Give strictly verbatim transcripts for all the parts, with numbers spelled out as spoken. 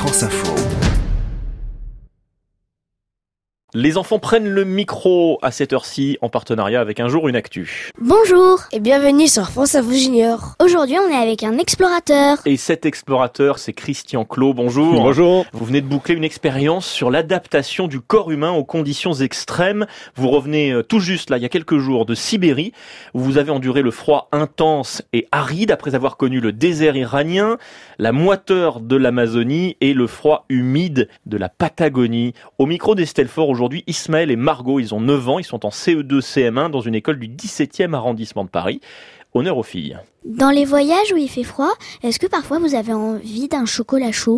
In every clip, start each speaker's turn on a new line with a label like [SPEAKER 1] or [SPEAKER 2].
[SPEAKER 1] France Info.
[SPEAKER 2] Les enfants prennent le micro à cette heure-ci en partenariat avec Un jour une actu.
[SPEAKER 3] Bonjour et bienvenue sur France Info Junior. Aujourd'hui on est avec un explorateur.
[SPEAKER 2] Et cet explorateur, c'est Christian Clot. Bonjour.
[SPEAKER 4] Bonjour.
[SPEAKER 2] Vous venez de boucler une expérience sur l'adaptation du corps humain aux conditions extrêmes. Vous revenez tout juste là, il y a quelques jours, de Sibérie, où vous avez enduré le froid intense et aride après avoir connu le désert iranien, la moiteur de l'Amazonie et le froid humide de la Patagonie. Au micro d'Estelle Faure aujourd'hui, Aujourd'hui, Ismaël et Margot, ils ont neuf ans, ils sont en C E deux C M un dans une école du dix-septième arrondissement de Paris. Honneur aux filles.
[SPEAKER 3] Dans les voyages où il fait froid, est-ce que parfois vous avez envie d'un chocolat chaud?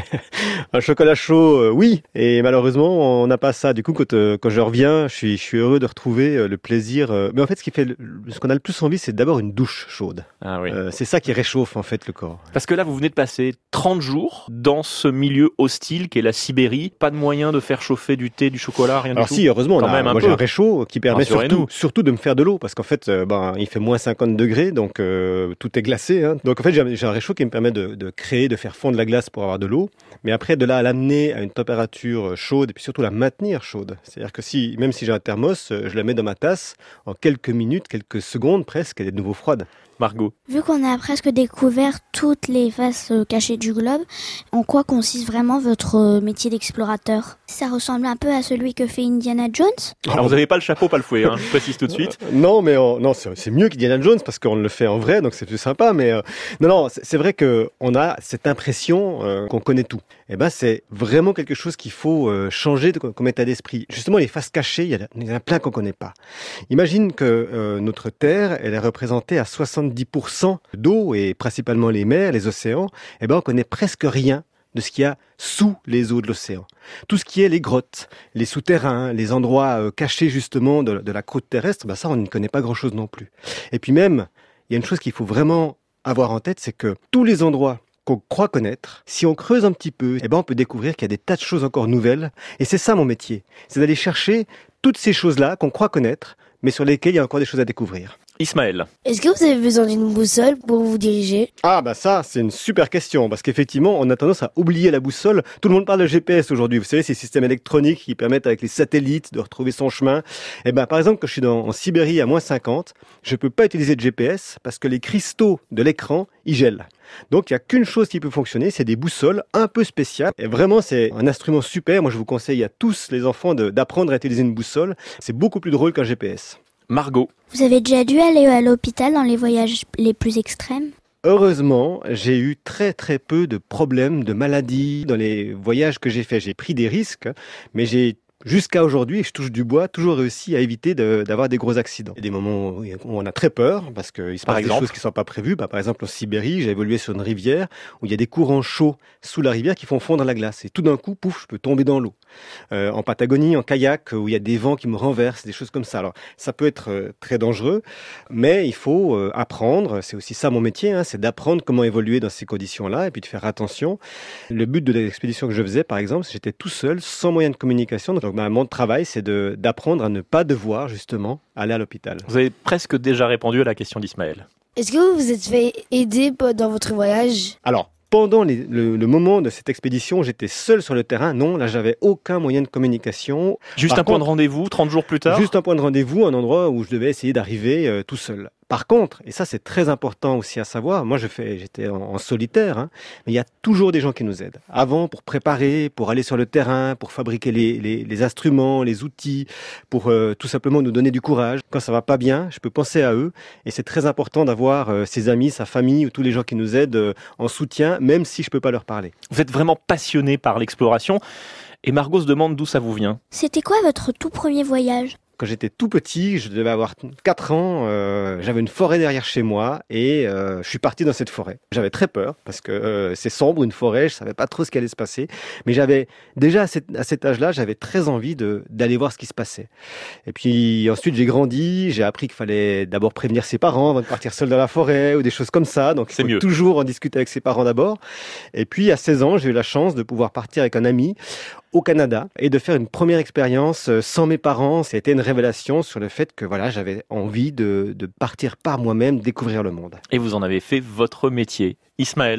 [SPEAKER 4] Un chocolat chaud, euh, oui. Et malheureusement, on n'a pas ça. Du coup, quand, euh, quand je reviens, je suis, je suis heureux de retrouver euh, le plaisir. Euh, mais en fait, ce qui fait, le, ce qu'on a le plus envie, c'est d'abord une douche chaude.
[SPEAKER 2] Ah oui.
[SPEAKER 4] Euh, c'est ça qui réchauffe en fait le corps.
[SPEAKER 2] Parce que là, vous venez de passer trente jours dans ce milieu hostile qu'est la Sibérie. Pas de moyen de faire chauffer du thé, du chocolat, rien
[SPEAKER 4] Alors
[SPEAKER 2] du tout.
[SPEAKER 4] si, heureusement, on
[SPEAKER 2] Quand
[SPEAKER 4] a,
[SPEAKER 2] même un
[SPEAKER 4] moi
[SPEAKER 2] peu.
[SPEAKER 4] j'ai un réchaud qui permet surtout, surtout de me faire de l'eau. Parce qu'en fait, euh, ben, il fait moins cinquante degrés, donc euh, tout est glacé. Hein. Donc en fait, j'ai, j'ai un réchaud qui me permet de, de créer, de faire fondre la glace pour avoir de l'eau. Mais après, de là à l'amener à une température chaude et puis surtout la maintenir chaude. C'est-à-dire que si, même si j'ai un thermos, je la mets dans ma tasse, en quelques minutes, quelques secondes presque, elle est de nouveau froide.
[SPEAKER 2] Margot.
[SPEAKER 3] Vu qu'on a presque découvert toutes les faces cachées du globe, en quoi consiste vraiment votre métier d'explorateur? Ça ressemble un peu à celui que fait Indiana Jones?
[SPEAKER 2] Alors vous n'avez pas le chapeau, pas le fouet, hein, je précise tout de suite.
[SPEAKER 4] Non, mais on, non, c'est, c'est mieux qu'Indiana Jones parce qu'on le fait en vrai, donc c'est plus sympa. Mais euh, non, non, c'est, c'est vrai que on a cette impression euh, qu'on connaît tout. Et ben, c'est vraiment quelque chose qu'il faut euh, changer de, comme état d'esprit. Justement, les faces cachées, il y, a, il y en a plein qu'on connaît pas. Imagine que euh, notre Terre, elle est représentée à soixante-dix pour cent d'eau et principalement les mers, les océans. Et ben, on connaît presque rien de ce qu'il y a sous les eaux de l'océan. Tout ce qui est les grottes, les souterrains, les endroits euh, cachés justement de, de la croûte terrestre, ben ça on ne connaît pas grand-chose non plus. Et puis même, il y a une chose qu'il faut vraiment avoir en tête, c'est que tous les endroits qu'on croit connaître, si on creuse un petit peu, eh ben on peut découvrir qu'il y a des tas de choses encore nouvelles. Et c'est ça mon métier, c'est d'aller chercher toutes ces choses-là qu'on croit connaître, mais sur lesquelles il y a encore des choses à découvrir.
[SPEAKER 2] Ismaël.
[SPEAKER 3] Est-ce que vous avez besoin d'une boussole pour vous diriger?
[SPEAKER 4] Ah bah ça, c'est une super question, parce qu'effectivement, on a tendance à oublier la boussole. Tout le monde parle de G P S aujourd'hui, vous savez, ces systèmes électroniques qui permettent avec les satellites de retrouver son chemin. Et ben, par exemple, quand je suis dans, en Sibérie à moins cinquante, je peux pas utiliser de G P S parce que les cristaux de l'écran, ils gèlent. Donc il n'y a qu'une chose qui peut fonctionner, c'est des boussoles un peu spéciales. Et vraiment, c'est un instrument super. Moi, je vous conseille à tous les enfants de, d'apprendre à utiliser une boussole. C'est beaucoup plus drôle qu'un G P S.
[SPEAKER 2] Margot.
[SPEAKER 3] Vous avez déjà dû aller à l'hôpital dans les voyages les plus extrêmes?
[SPEAKER 4] Heureusement, j'ai eu très très peu de problèmes, de maladies dans les voyages que j'ai faits. J'ai pris des risques, mais j'ai jusqu'à aujourd'hui, je touche du bois, toujours réussi à éviter de, d'avoir des gros accidents. Il y a des moments où on a très peur parce qu'il se passe des choses qui ne sont pas prévues. Bah, par exemple, en Sibérie, j'ai évolué sur une rivière où il y a des courants chauds sous la rivière qui font fondre la glace. Et tout d'un coup, pouf, je peux tomber dans l'eau. Euh, en Patagonie, en kayak, où il y a des vents qui me renversent, des choses comme ça. Alors, ça peut être euh, très dangereux, mais il faut euh, apprendre. C'est aussi ça mon métier, hein, c'est d'apprendre comment évoluer dans ces conditions-là et puis de faire attention. Le but de l'expédition que je faisais, par exemple, c'est que j'étais tout seul, sans moyen de communication. Donc, bah, mon travail, c'est de, d'apprendre à ne pas devoir, justement, aller à l'hôpital.
[SPEAKER 2] Vous avez presque déjà répondu à la question d'Ismaël.
[SPEAKER 3] Est-ce que vous vous êtes fait aider dans votre voyage?
[SPEAKER 4] Alors, pendant les, le, le moment de cette expédition, j'étais seul sur le terrain. Non, là, j'avais aucun moyen de communication.
[SPEAKER 2] Juste
[SPEAKER 4] Par
[SPEAKER 2] un point
[SPEAKER 4] contre,
[SPEAKER 2] de rendez-vous, trente jours plus tard?
[SPEAKER 4] Juste un point de rendez-vous, un endroit où je devais essayer d'arriver euh, tout seul. Par contre, et ça c'est très important aussi à savoir, moi je fais, j'étais en, en solitaire, hein, mais il y a toujours des gens qui nous aident. Avant, pour préparer, pour aller sur le terrain, pour fabriquer les, les, les instruments, les outils, pour euh, tout simplement nous donner du courage. Quand ça va pas bien, je peux penser à eux. Et c'est très important d'avoir euh, ses amis, sa famille ou tous les gens qui nous aident euh, en soutien, même si je peux pas leur parler.
[SPEAKER 2] Vous êtes vraiment passionné par l'exploration. Et Margot se demande d'où ça vous vient.
[SPEAKER 3] C'était quoi votre tout premier voyage?
[SPEAKER 4] Quand j'étais tout petit, je devais avoir quatre ans, euh, j'avais une forêt derrière chez moi et euh, je suis parti dans cette forêt. J'avais très peur parce que euh, c'est sombre, une forêt, je savais pas trop ce qui allait se passer. Mais j'avais déjà à, cette, à cet âge-là, j'avais très envie de, d'aller voir ce qui se passait. Et puis ensuite j'ai grandi, j'ai appris qu'il fallait d'abord prévenir ses parents avant de partir seul dans la forêt ou des choses comme ça. Donc il
[SPEAKER 2] c'est
[SPEAKER 4] faut
[SPEAKER 2] mieux.
[SPEAKER 4] Toujours en discuter avec ses parents d'abord. Et puis à seize ans, j'ai eu la chance de pouvoir partir avec un ami au Canada et de faire une première expérience sans mes parents. C'était une révélation sur le fait que voilà, j'avais envie de, de partir par moi-même, découvrir le monde.
[SPEAKER 2] Et vous en avez fait votre métier. Ismaël.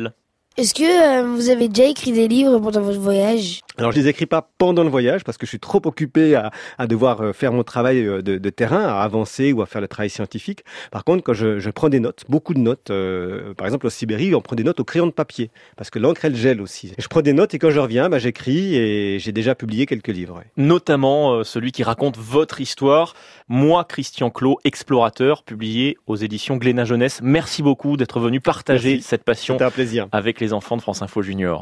[SPEAKER 1] Est-ce que euh, vous avez déjà écrit des livres pendant votre voyage?
[SPEAKER 4] Alors, je les écris pas pendant le voyage parce que je suis trop occupé à, à devoir faire mon travail de, de terrain, à avancer ou à faire le travail scientifique. Par contre, quand je, je prends des notes, beaucoup de notes, euh, par exemple, au Sibérie, on prend des notes au crayon de papier parce que l'encre, elle gèle aussi. Et je prends des notes et quand je reviens, bah, j'écris et j'ai déjà publié quelques livres. Ouais.
[SPEAKER 2] Notamment euh, celui qui raconte votre histoire, Moi, Christian Clot, explorateur, publié aux éditions Glénat Jeunesse. Merci beaucoup d'être venu partager
[SPEAKER 4] Merci.
[SPEAKER 2] cette passion
[SPEAKER 4] C'était un plaisir.
[SPEAKER 2] avec les enfants de France Info Junior.